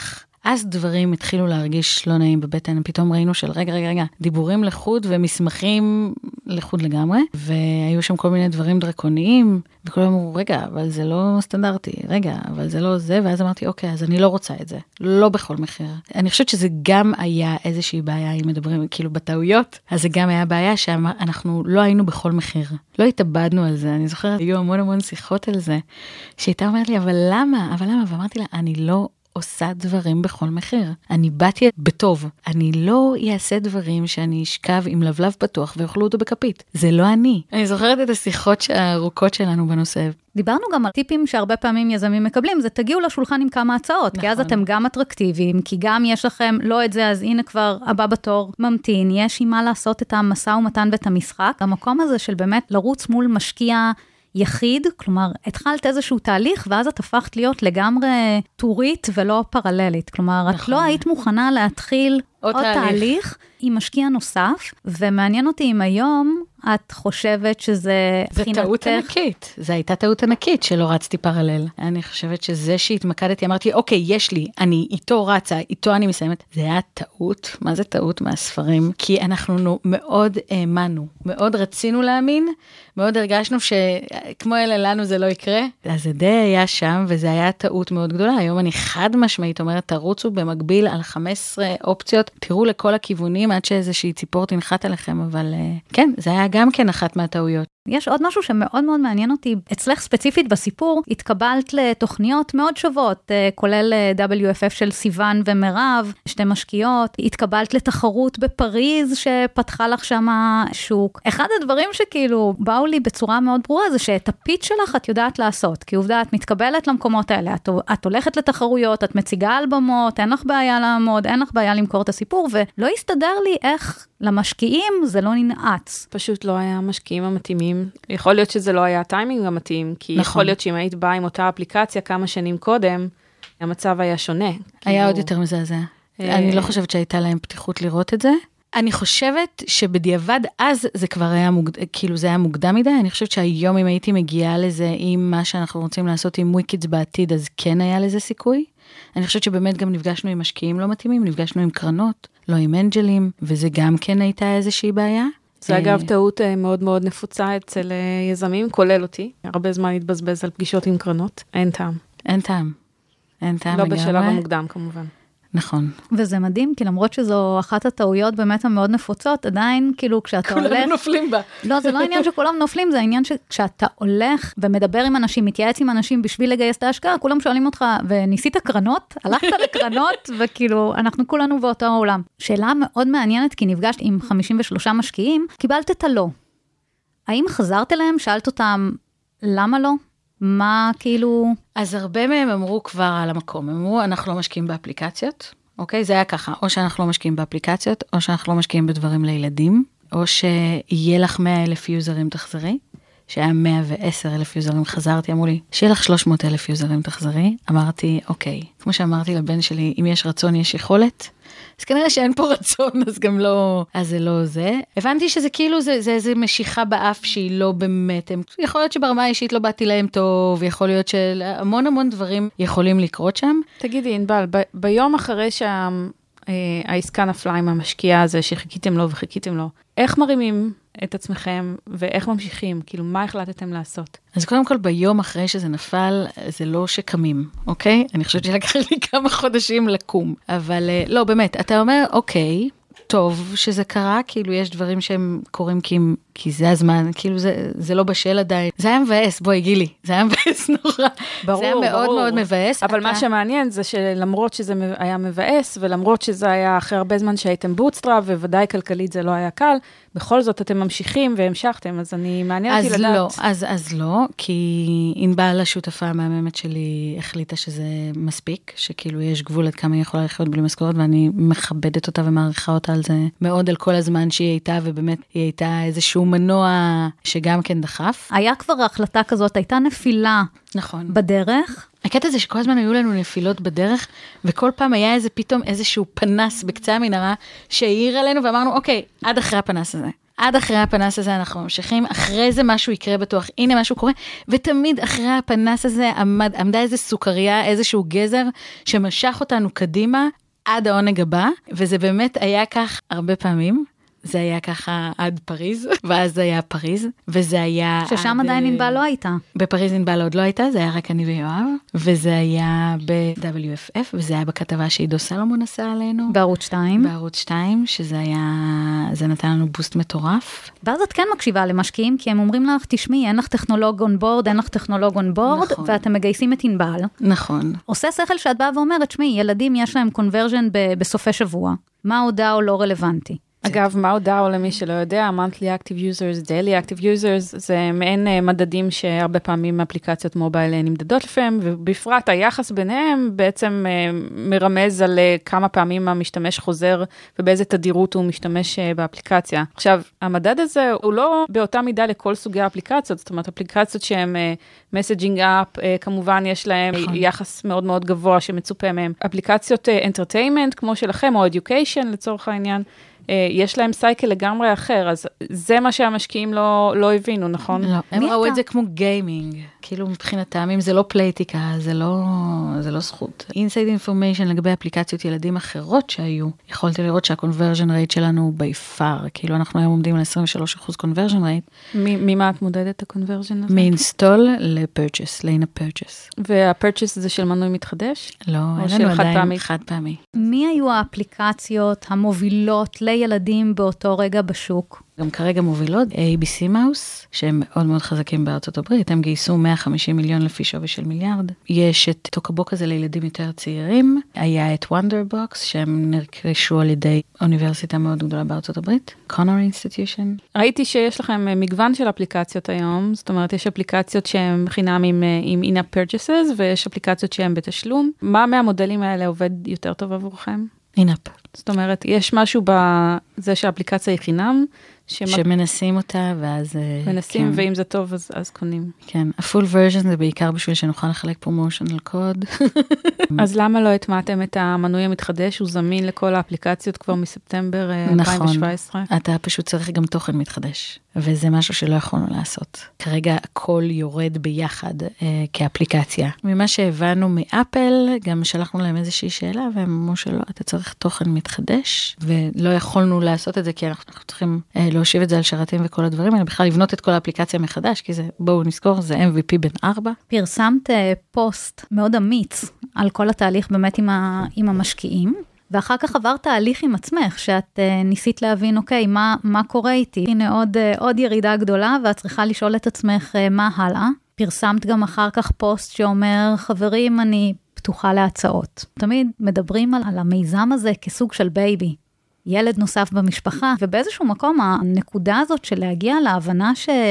אז דברים התחילו להרגיש לא נעים בבטן, פתאום ראינו של רגע, דיבורים לחוד ומסמכים לחוד לגמרי, והיו שם כל מיני דברים דרקוניים, וכולם אמרו, רגע, אבל זה לא סטנדרטי, רגע, אבל זה לא זה, ואז אמרתי, אוקיי, אז אני לא רוצה את זה, לא בכל מחיר. אני חושבת שזה גם היה איזושהי בעיה, אם מדברים כאילו בטעויות, אז זה גם היה בעיה שאנחנו לא היינו בכל מחיר. לא התאבדנו על זה, אני זוכרת, היו המון שיחות על זה, שהייתה אומרת לי, אבל למה? ואמרתי לה, אני לא עושה דברים בכל מחיר. אני באתי בטוב. אני לא אעשה דברים שאני אשכב עם לבלב פתוח ויאכלו אותו בכפית. זה לא אני. אני זוכרת את השיחות הארוכות שלנו בנושא. דיברנו גם על טיפים שהרבה פעמים יזמים מקבלים, זה תגיעו לשולחן עם כמה הצעות, כי אז אתם גם אטרקטיביים, כי גם יש לכם לא את זה, אז הנה כבר הבא בתור ממתין, יש עם מה לעשות את המשא ומתן ואת המשחק. המקום הזה של באמת לרוץ מול משקיע יחיד, כלומר, התחלת איזשהו תהליך, ואז את הפכת להיות לגמרי טורית ולא פרללית. כלומר, את לא היית מוכנה להתחיל עוד תהליך עם משקיע נוסף, ומעניין אותי אם היום את חושבת שזה... זה טעות ענקית. זו הייתה טעות ענקית שלא רצתי פרלל. אני חושבת שזה שהתמקדתי, אמרתי, אוקיי, יש לי, אני איתו רצה, איתו אני מסיימת. זה היה טעות. מה זה טעות מהספרים? כי אנחנו מאוד האמנו, מאוד רצינו להאמין, מאוד הרגשנו שכמו אלה לנו זה לא יקרה. אז זה די היה שם, וזה היה טעות מאוד גדולה. היום אני חד משמעית אומרת, תרוצו במקביל על 15 אופציות, תראו לכל הכיוונים עד שאיזושהי ציפור תנחת עליכם, אבל כן, זה היה גם כן אחת מהטעויות. יש עוד משהו שמאוד מאוד מעניין אותי, אצלך ספציפית בסיפור, התקבלת לתוכניות מאוד שוות, כולל WFF של סיוון ומרב, שתי משקיעות, התקבלת לתחרות בפריז שפתחה לך שם שוק. אחד הדברים שכאילו באו לי בצורה מאוד ברורה, זה שאת הפיץ שלך את יודעת לעשות, כי עובדה, את מתקבלת למקומות האלה, את הולכת לתחרויות, את מציגה אלבומות, אין לך בעיה לעמוד, אין לך בעיה למכור את הסיפור, ולא יסתדר לי איך למשקיעים זה לא ננעץ. פשוט לא היה משקיעים המתאימים. יכול להיות שזה לא היה הטיימינג המתאים, כי יכול להיות שאם היית באה עם אותה אפליקציה כמה שנים קודם, המצב היה שונה. היה עוד יותר מזעזע. אני לא חושבת שהייתה להם פתיחות לראות את זה. אני חושבת שבדיעבד אז זה כבר היה כאילו זה היה מוקדם מדי. אני חושבת שהיום אם הייתי מגיעה לזה עם מה שאנחנו רוצים לעשות עם וויקידס בעתיד, אז כן היה לזה סיכוי. אני חושבת שבאמת גם נפגשנו עם משקיעים לא מתאימים, נפגשנו עם קרנות, לא עם אנג'לים, וזה גם כן הייתה איזושהי בעיה. זה אגב טעות מאוד מאוד נפוצה אצל יזמים, כולל אותי. הרבה זמן התבזבז על פגישות עם קרנות. אין טעם. אין טעם. אין טעם לא בשלב המוקדם כמובן. נכון. וזה מדהים, כי למרות שזו אחת הטעויות באמת המאוד נפוצות, עדיין כאילו כשאתה הולך... כולם נופלים בה. לא, זה לא העניין שכולם נופלים, זה העניין שכשאתה הולך ומדבר עם אנשים, מתייעץ עם אנשים בשביל לגייס את ההשקעה, כולם שואלים אותך, וניסית קרנות? הלכת לקרנות? וכאילו, אנחנו כולנו באותו העולם. שאלה מאוד מעניינת, כי נפגשת עם 53 משקיעים, קיבלת את הלא. האם חזרת אליהם? שאלת אותם, למה לא? מה כאילו... אז הרבה מהם אמרו כבר על המקום, הם אמרו, אנחנו לא משקיעים באפליקציות, אוקיי? זה היה ככה, או שאנחנו לא משקיעים באפליקציות, או שאנחנו לא משקיעים בדברים לילדים, או שיהיה לך 100,000 יוזרים תחזרי, שהיה 110,000 יוזרים חזרתי, אמרו לי, שיהיה לך 300,000 יוזרים תחזרי, אמרתי, אוקיי, כמו שאמרתי לבן שלי, אם יש רצון, יש יכולת, אז כנראה שאין פה רצון, אז גם לא, אז זה לא זה. הבנתי שזה כאילו, זה איזה משיכה באף שהיא לא באמת, יכול להיות שברמה האישית לא באתי להם טוב, יכול להיות שהמון דברים יכולים לקרות שם. תגידי, ענבל, ביום אחרי שהעסקה נפלה עם המשקיע הזה, שחיכיתם לו וחיכיתם לו, איך מרימים את עצמכם ואיך ממשיכים? כאילו, מה החלטתם לעשות? אז קודם כל, ביום אחרי שזה נפל, זה לא שקמים, אוקיי? אני חושבת שלקח לי כמה חודשים לקום. אבל לא, באמת, אתה אומר, אוקיי, טוב שזה קרה, כאילו יש דברים שהם קורים כי זה הזמן, כאילו זה לא בשל עדיין. זה היה מבאס, בואי גילי, זה היה מבאס נורא. ברור, זה היה מאוד מאוד מבאס. אבל מה שמעניין זה שלמרות שזה היה מבאס, ולמרות שזה היה אחרי הרבה זמן שהייתם בוטסטראפ, וודאי כלכלית זה לא היה קל, בכל זאת אתם ממשיכים והמשכתם, אז אני מעניין אותי לדעת. אז לא, כי ענבל השותפה המהממת שלי החליטה שזה מספיק, שכאילו יש גבול עד כמה היא יכולה לחיות בלי משכורת, ואני מכבדת אותה ומעריכה אותה על זה מאוד, על כל הזמן שהיא הייתה, ובאמת היא הייתה איזשהו מנוע שגם כן דחף. היה כבר החלטה כזאת, הייתה נפילה נכון. בדרך. הקטע זה שכל הזמן היו לנו נפילות בדרך, וכל פעם היה פתאום איזשהו פנס בקצה המנהרה, שהעיר עלינו ואמרנו, אוקיי, עד אחרי הפנס הזה. עד אחרי הפנס הזה אנחנו ממשיכים, אחרי זה משהו יקרה בטוח, הנה משהו קורה, ותמיד אחרי הפנס הזה עמדה איזה סוכריה, איזשהו גזר, שמשך אותנו קדימה, עד העונג הבא, וזה באמת היה כך הרבה פעמים, זה היה ככה עד פריז, ואז זה היה פריז, וזה היה... ששם עדיין ענבל לא הייתה. בפריז ענבל עוד לא הייתה, זה היה רק אני ויואב, וזה היה ב-WFF, וזה היה בכתבה שעידו סלומון עשה עלינו. בערוץ 2. בערוץ 2, שזה היה, זה נתן לנו בוסט מטורף. ואז את כן מקשיבה למשקיעים, כי הם אומרים לך, תשמעי, אין לך טכנולוג און בורד, אין לך טכנולוג און בורד, נכון. ואתם מגייסים את ענבל. נכון. עושה שכל שאת באה ואומרת, שמעי, ילדים יש להם קונברז'ן בסופי שבוע. מה הודעה או לא רלוונטי? אגב, מה הודעה למי שלא יודע, monthly active users, daily active users, זה מעין מדדים שהרבה פעמים אפליקציות מובייל נמדדות לפעמים, ובפרט היחס ביניהם בעצם מרמז על כמה פעמים המשתמש חוזר, ובאיזה תדירות הוא משתמש באפליקציה. עכשיו, המדד הזה הוא לא באותה מידה לכל סוגי האפליקציות, זאת אומרת, אפליקציות שהן messaging app, כמובן יש להם יחס מאוד מאוד גבוה שמצופה מהם. אפליקציות entertainment כמו שלכם, או education לצורך העניין, יש להם סייקל לגמרי אחר, אז זה מה שהמשקיעים לא הבינו, נכון? לא, הם ראו את זה כמו גיימינג, כאילו מבחינתם, אם זה לא פלייטיקה, זה לא זכות. אינסייד אינפורמיישן לגבי אפליקציות ילדים אחרות שהיו, יכולתי לראות שהקונברז'ן רייט שלנו ביפר, כאילו אנחנו היום עומדים על 23% קונברז'ן רייט. ממה את מודדת הקונברז'ן הזה? מאינסטול לפרצ'ס, לעין הפרצ'ס. והפרצ'ס זה של מנוי מתחדש? לא, אין לנו עדיין חד פעמי. מי היו האפליקציות המובילות לילדים באותו רגע בשוק? גם כרגע מובילות, ABC Mouse, שהם מאוד מאוד חזקים בארצות הברית, הם גייסו 150 מיליון לפי שווי של מיליארד. יש את טוקבוק הזה לילדים יותר צעירים, היה את Wonderbox, שהם נרכשו על ידי אוניברסיטה מאוד גדולה בארצות הברית, Connor Institution. ראיתי שיש לכם מגוון של אפליקציות היום, זאת אומרת, יש אפליקציות שהן חינם עם in-app purchases, ויש אפליקציות שהן בתשלום. מה מהמודלים האלה עובד יותר טוב עבורכם? in-app. זאת אומרת, יש משהו בזה שהאפליקציה היא חינם, שמנסים אותה, ואז... מנסים, כן. ואם זה טוב, אז קונים. כן, הפול version זה בעיקר בשביל שנוכל לחלק פרומושנל קוד. אז למה לא הטמעתם את המנוי המתחדש? הוא זמין לכל האפליקציות כבר מספטמבר 2017. נכון, אתה פשוט צריך גם תוכן מתחדש, וזה משהו שלא יכולנו לעשות. כרגע הכל יורד ביחד כאפליקציה. ממה שהבנו מאפל, גם שלחנו להם איזושהי שאלה, והם אמרו שלא, אתה צריך תוכן מתחדש, ולא יכולנו לעשות את זה, כי אנחנו צריכים להושיב את זה על שרתים וכל הדברים, אלא בכלל לבנות את כל האפליקציה מחדש, כי זה, בואו נזכור, זה MVP בן 4. פרסמת פוסט מאוד אמיץ על כל התהליך באמת עם המשקיעים, ואחר כך עבר תהליך עם עצמך, שאת ניסית להבין, אוקיי, מה קורה איתי? הנה עוד ירידה גדולה, ואת צריכה לשאול את עצמך מה הלאה. פרסמת גם אחר כך פוסט שאומר, חברים, אני פתוחה להצעות. תמיד מדברים על המיזם הזה כסוג של בייבי. ילד נוסף במשפחה, ובאיזשהו מקום הנקודה הזאת של להגיע להבנה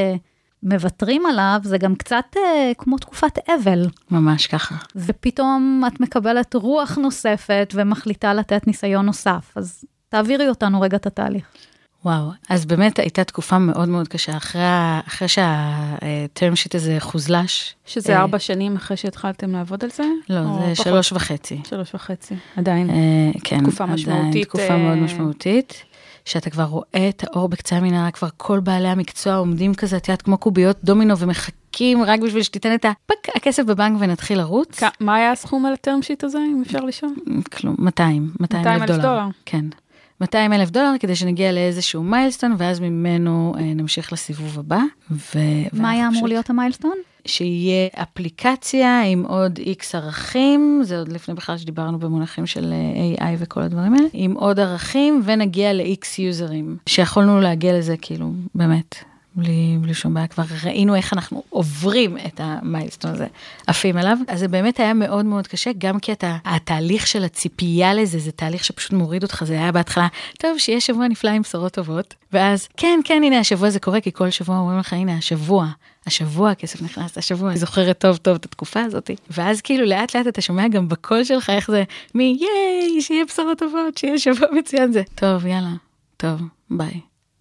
שמוותרים עליו, זה גם קצת כמו תקופת אבל. ממש ככה. ופתאום את מקבלת רוח נוספת ומחליטה לתת ניסיון נוסף, אז תעבירי אותנו רגע את התהליך. וואו, אז באמת הייתה תקופה מאוד מאוד קשה, אחרי שהטרם שיט הזה חוזלש. שזה 4 שנים אחרי שהתחלתם לעבוד על זה? לא, זה 3.5. 3.5, עדיין. כן, תקופה משמעותית. תקופה מאוד משמעותית, שאתה כבר רואה את האור בקצה המנהרה, כבר כל בעלי המקצוע עומדים כזה, תיאת כמו קוביות דומינו, ומחכים רק בשביל שתיתן את הכסף בבנק ונתחיל לרוץ. מה היה הסכום על הטרם שיט הזה, אם אפשר לשאול? כלום, 200,000 דולר. כן. $200,000 כדי שנגיע לאיזשהו מיילסטון, ואז ממנו נמשיך לסיבוב הבא. מה היה אמור להיות המיילסטון? שיהיה אפליקציה עם עוד X ערכים, זה עוד לפני בכלל שדיברנו במונחים של AI וכל הדברים האלה, עם עוד ערכים, ונגיע ל-X יוזרים, שיכולנו להגיע לזה כאילו, באמת, בלי שום בעיה, כבר ראינו איך אנחנו עוברים את המיילסטון הזה, עפים אליו, אז זה באמת היה מאוד מאוד קשה, גם כי התהליך של הציפייה לזה, זה תהליך שפשוט מוריד אותך, זה היה בהתחלה, טוב, שיהיה שבוע נפלא עם בשורות טובות, ואז, כן, הנה, השבוע זה קורה, כי כל שבוע אומרים לך, הנה, השבוע הכסף נכנס, השבוע, אני זוכרת טוב את התקופה הזאת, ואז כאילו לאט לאט אתה שומע גם בקול שלך, איך זה, ייי, שיהיה בשורות טובות, שיהיה שבוע מצוין זה, טוב, יאללה, טוב, ביי.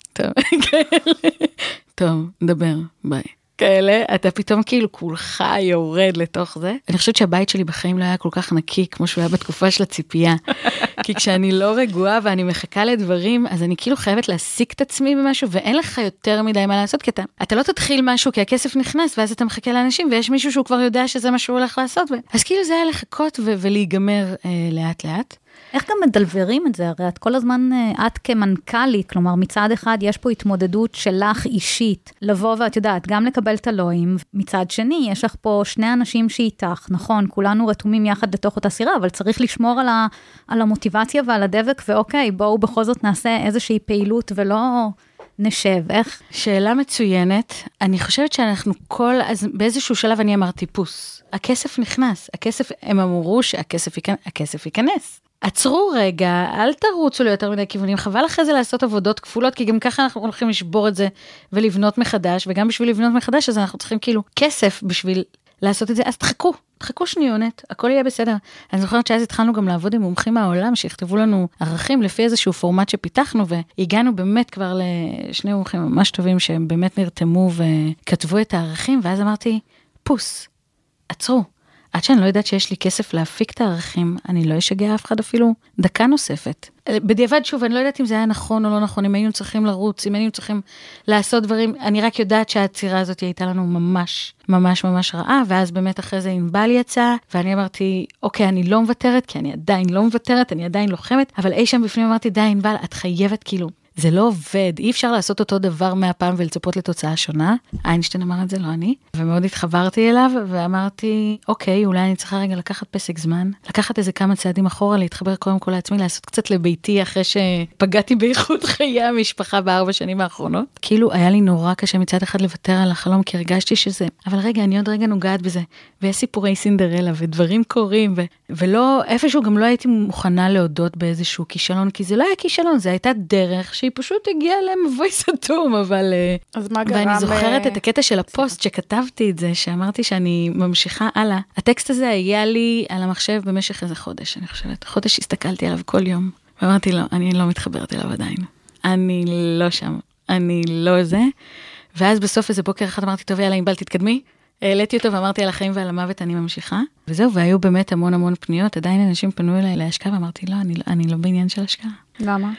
טוב, נדבר, ביי. כאלה, אתה פתאום כאילו כולך יורד לתוך זה. אני חושבת שהבית שלי בחיים לא היה כל כך נקי, כמו שהוא היה בתקופה של הציפייה. כי כשאני לא רגועה ואני מחכה לדברים, אז אני כאילו חייבת להסיק את עצמי במשהו, ואין לך יותר מדי מה לעשות, כי אתה לא תתחיל משהו, כי הכסף נכנס, ואז אתה מחכה לאנשים, ויש מישהו שהוא כבר יודע שזה מה שהוא הולך לעשות. אז כאילו זה היה לחכות ולהיגמר לאט לאט. איך גם מדלברים את זה? הרי את כל הזמן, את כמנכ"לית, כלומר מצד אחד יש פה התמודדות שלך אישית, לבוא ואת יודעת, גם לקבל את הלואים, מצד שני יש לך פה שני אנשים שאיתך, נכון, כולנו רתומים יחד לתוך אותה סירה, אבל צריך לשמור על המוטיבציה ועל הדבק, ואוקיי, בואו בכל זאת נעשה איזושהי פעילות ולא נשב, איך? שאלה מצוינת, אני חושבת שאנחנו אז באיזשהו שלב אני אמרתי פוס, הכסף נכנס, הם אמרו שהכסף ייכנס. עצרו רגע, אל תרוצו ליותר מדי כיוונים, חבל אחרי זה לעשות עבודות כפולות, כי גם ככה אנחנו הולכים לשבור את זה ולבנות מחדש, וגם בשביל לבנות מחדש, אז אנחנו צריכים כאילו כסף בשביל לעשות את זה, אז תחכו שניונת, הכל יהיה בסדר. אני זוכרת שאז התחלנו גם לעבוד עם מומחים מהעולם, שיכתבו לנו ערכים לפי איזשהו פורמט שפיתחנו, והגענו באמת כבר לשני מומחים ממש טובים, שהם באמת נרתמו וכתבו את הערכים, ואז אמרתי, פוס, עצרו. עד שאני לא יודעת שיש לי כסף להפיק את הערכים, אני לא אשגע אף אחד אפילו דקה נוספת. בדיעבד שוב, אני לא יודעת אם זה היה נכון או לא נכון, אם היינו צריכים לרוץ, אם היינו צריכים לעשות דברים, אני רק יודעת שהעצירה הזאת הייתה לנו ממש, ממש, ממש רעה, ואז באמת אחרי זה ענבל יצא, ואני אמרתי, אוקיי, אני לא מוותרת, כי אני עדיין לא מוותרת, אני עדיין לוחמת, אבל אי שם בפנים אמרתי, די ענבל, את חייבת כאילו, זה לא עובד, אי אפשר לעשות אותו דבר מהפעם ולצפות לתוצאה שונה. איינשטיין אמר את זה, לא אני. ומאוד התחברתי אליו ואמרתי, אוקיי, אולי אני צריכה רגע לקחת פסק זמן, לקחת איזה כמה צעדים אחורה, להתחבר קודם כל לעצמי, לעשות קצת לביתי אחרי שפגעתי באיכות חיי המשפחה ב4 שנים האחרונות. כאילו היה לי נורא קשה מצד אחד לוותר על החלום, כי הרגשתי שזה, אבל רגע, אני עוד רגע נוגעת בזה. ויש סיפורי סינדרלה ודברים קורים, ולא, איפשהו גם לא הייתי מוכנה להודות באיזשהו כישלון, כי זה לא היה כישלון, זה הייתה דרך שהיא פשוט הגיעה למבוי סתום, אבל... אז מה גרם? ואני זוכרת את הקטע של הפוסט שכתבתי את זה, שאמרתי שאני ממשיכה הלאה. הטקסט הזה היה לי על המחשב במשך איזה חודש, אני חושבת. חודש הסתכלתי עליו כל יום, ואמרתי לו, אני לא מתחברת אליו עדיין. אני לא שם, אני לא זה. ואז בסוף איזה בוקר אחד אמרתי, טוב, יאללה, ענבל, תתקדמי. העליתי אותו ואמרתי על החיים ועל המוות אני ממשיכה. וזהו, והיו באמת המון פניות. עדיין אנשים פנו אליי להשקעה, ואמרתי, לא, אני לא בעניין של השקעה. למה?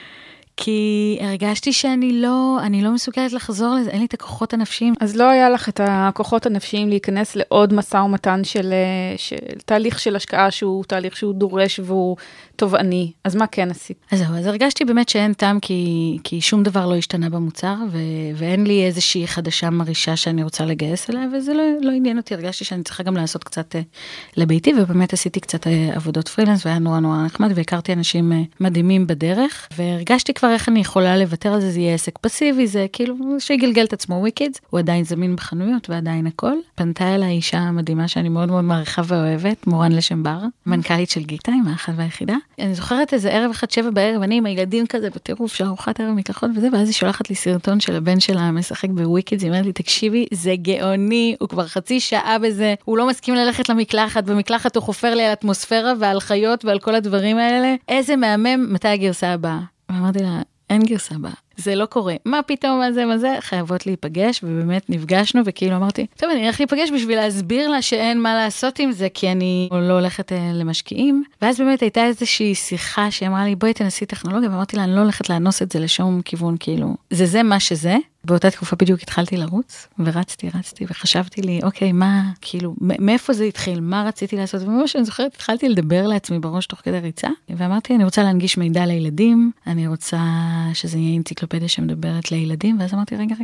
כי הרגשתי שאני לא מסוגלת לחזור לזה, אין לי את הכוחות הנפשיים. אז לא היה לך את הכוחות הנפשיים להיכנס לעוד מסע ומתן של תהליך של השקעה שהוא תהליך שהוא דורש והוא תובעני. אז מה כן עשית? אז זהו, אז הרגשתי באמת שאין טעם כי שום דבר לא השתנה במוצר, ואין לי איזושהי חדשה מרישה שאני רוצה לגייס אליה, וזה לא עניין אותי. הרגשתי שאני צריכה גם לעשות קצת לביתי, ובאמת עשיתי קצת עבודות פרילנס, והיה נורא נחמד, והכרתי אנשים מדהימים בדרך, והרגשתי כבר איך אני יכולה לוותר על זה, זה יהיה עסק פסיבי, זה כאילו שיגלגל את עצמו וויקידס, הוא עדיין זמין בחנויות ועדיין הכל. פנתה אליי אישה מדהימה שאני מאוד מאוד מעריכה ואוהבת, מורן לשמבר, מנכ"לית של גיק-טיים, האחת והיחידה. אני זוכרת איזה ערב 1-7 בערב, אני עם הילדים כזה בטירוף של ארוחת ערב מקלחות וזה, ואז היא שולחת לי סרטון של הבן שלה משחק בוויקידס, היא אומרת לי, תקשיבי, זה גאוני, הוא כבר חצי שעה בזה, הוא לא מסכים ללכת למקלחת, במקלחת הוא חופר לי על אטמוספירה ועל חיות ועל כל הדברים האלה. איזה מהמם, מתי הגרסה הבאה? ואמרתי לה, אין גרסה הבאה. זה לא קורה. מה פתאום, מה זה? חייבות להיפגש, ובאמת נפגשנו, וכאילו אמרתי, טוב, אני הולך להיפגש בשביל להסביר לה שאין מה לעשות עם זה, כי אני לא הולכת למשקיעים. ואז באמת הייתה איזושהי שיחה שאמרה לי, בואי תנסי טכנולוגיה, ואמרתי לה, אני לא הולכת לאנוס את זה לשום כיוון, כאילו, זה מה שזה. באותה תקופה בדיוק התחלתי לרוץ, ורצתי, וחשבתי לי, אוקיי, מה, כאילו, מאיפה זה התחיל? מה רציתי לעשות? וממש אני זוכרת, התחלתי לדבר לעצמי בראש תוך כדי ריצה, ואמרתי, אני רוצה להנגיש מידע לילדים, אני רוצה שזה יהיה אנציקלופדיה שמדברת לילדים, ואז אמרתי, רגע,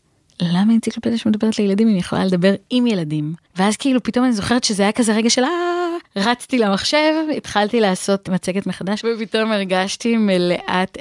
למה אנציקלופדיה שמדברת לילדים אם אני יכולה לדבר עם ילדים? ואז כאילו פתאום אני זוכרת שזה היה כזה רגע של רצתי למחשב, התחלתי לעשות מצגת מחדש, ופתאום הרגשתי מלאת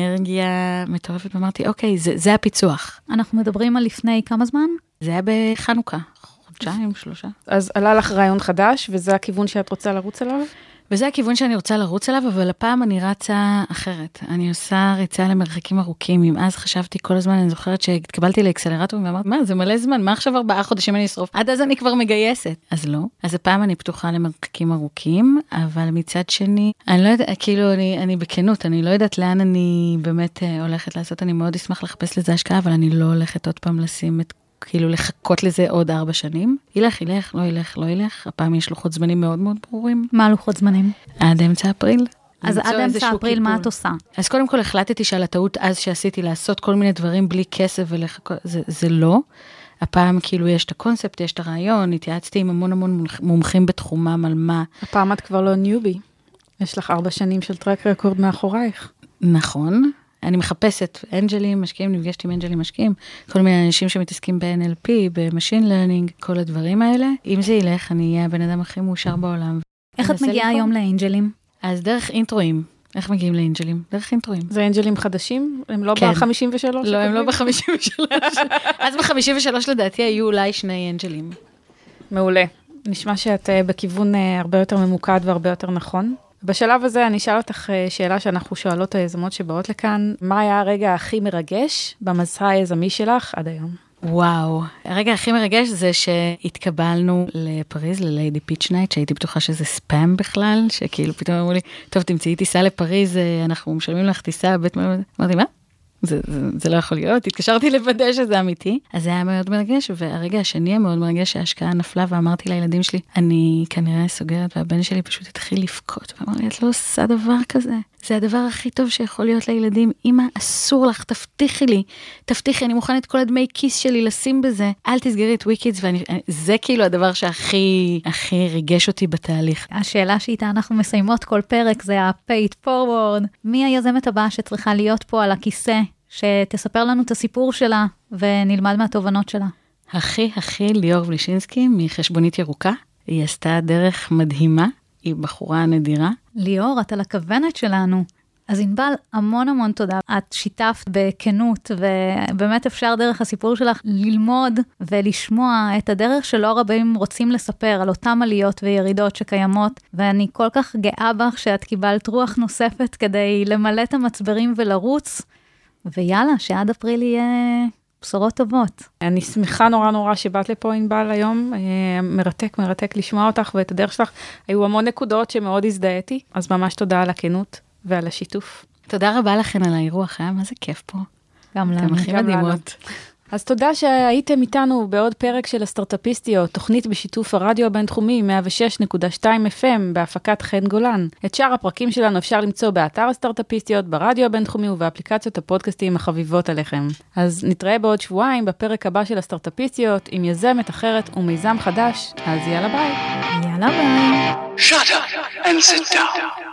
אנרגיה מטורפת, ואמרתי, אוקיי, זה הפיצוח. אנחנו מדברים על לפני כמה זמן? זה היה בחנוכה, 3 חודשים. אז עלה לך רעיון חדש, וזה הכיוון שאת רוצה לרוץ עליו? וזה הכיוון שאני רוצה לרוץ עליו, אבל הפעם אני רצה אחרת. אני עושה ריצה למרחקים ארוכים. אם אז חשבתי כל הזמן, אני זוכרת שהתקבלתי לאקסלרטור, ואמרתי, מה, זה מלא זמן, מה עכשיו 4 חודשים אני אשרוף? עד אז אני כבר מגייסת. אז לא. אז הפעם אני פתוחה למרחקים ארוכים, אבל מצד שני, אני לא יודעת, כאילו, אני בכנות, אני לא יודעת לאן אני באמת הולכת לעשות, אני מאוד אשמח לחפש לזה השקעה, אבל אני לא הולכת עוד פעם לשים את כאילו לחכות לזה עוד 4 שנים. ילך, לא ילך. הפעם יש לוחות זמנים מאוד מאוד ברורים. מה לוחות זמנים? עד אמצע אפריל. אז עד אמצע אפריל מה את עושה? אז קודם כל החלטתי שעל הטעות אז שעשיתי לעשות כל מיני דברים בלי כסף ולחכות, זה לא. הפעם כאילו יש את הקונספט, יש את הרעיון, התייעצתי עם המון מומחים בתחומם על מה. הפעם את כבר לא ניובי. יש לך 4 שנים של טרק רקורד מאחורייך. נכון. אני מחפשת אנג'לים משקיעים, נפגשתי עם אנג'לים משקיעים, כל מיני אנשים שמתעסקים ב-NLP, במשין לרנינג, כל הדברים האלה. אם זה ילך, אני אהיה הבן אדם הכי מאושר בעולם. איך את מגיעה היום לאנג'לים? אז דרך אינטרואים. איך מגיעים לאנג'לים? דרך אינטרואים. זה אנג'לים חדשים? הם לא ב-53? לא, הם לא ב-53. אז ב-53 לדעתי היו אולי 2 אנג'לים. מעולה. נשמע שאת בכיוון הרבה יותר ממוקד והרבה יותר נכון. בשלב הזה אני אשאל אותך שאלה שאנחנו שואלות היזמות שבאות לכאן. מה היה הרגע הכי מרגש במסע היזמי שלך עד היום? וואו, הרגע הכי מרגש זה שהתקבלנו לפריז, לליידי פיץ' נייט, שהייתי בטוחה שזה ספאם בכלל, שכאילו פתאום אמרו לי, טוב, תמצאי טיסה לפריז, אנחנו משלמים לך טיסה, אמרתי, מה? זה לא יכול להיות, התקשרתי לוודא שזה אמיתי. אז זה היה מאוד מרגש, והרגע השני המאוד מרגש שההשקעה נפלה, ואמרתי לילדים שלי, אני כנראה סוגרת, והבן שלי פשוט התחיל לבכות, ואמר לי, את לא עושה דבר כזה. זה הדבר הכי טוב שיכול להיות לילדים. אמא, אסור לך, תבטיחי לי, אני מוכן את כל הדמי כיס שלי לשים בזה, אל תסגרי את וויקידס, זה כאילו הדבר שהכי ריגש אותי בתהליך. השאלה שאיתה אנחנו מסיימות כל פרק, זה ה-pay it forward. מי היזמת הבאה שצריכה להיות פה על הכיסא, שתספר לנו את הסיפור שלה, ונלמד מהתובנות שלה? הכי ליאור בלישינסקי, מחשבונית ירוקה. היא עשתה דרך מדהימה, היא בחורה נדירה. ליאור, את על הכוונת שלנו. אז ענבל, המון תודה. את שיתפת בכנות, ובאמת אפשר דרך הסיפור שלך ללמוד ולשמוע את הדרך שלא רבים רוצים לספר על אותם עליות וירידות שקיימות, ואני כל כך גאה בך שאת קיבלת רוח נוספת כדי למלא את המצברים ולרוץ, ויאללה, שעד אפריל יהיה בשורות טובות. אני שמחה נורא שבאת לפה ענבל היום, מרתק לשמוע אותך ואת הדרך שלך. היו המון נקודות שמאוד הזדהיתי, אז ממש תודה על הכנות ועל השיתוף. תודה רבה לכן על האירוח, מה זה כיף פה. גם לנו. אתם הכי מדהימות. אז תודה שהייתם איתנו בעוד פרק של הסטארט-אפיסטיות, תוכנית בשיתוף הרדיו הבינתחומי 106.2 FM בהפקת חן גולן. את שאר הפרקים שלנו אפשר למצוא באתר הסטארט-אפיסטיות, ברדיו הבינתחומי ובאפליקציות הפודקאסטים החביבות עליכם. אז נתראה בעוד שבועיים בפרק הבא של הסטארט-אפיסטיות עם יזמת אחרת ומיזם חדש. אז יאללה ביי. יאללה ביי. Shut up and sit down.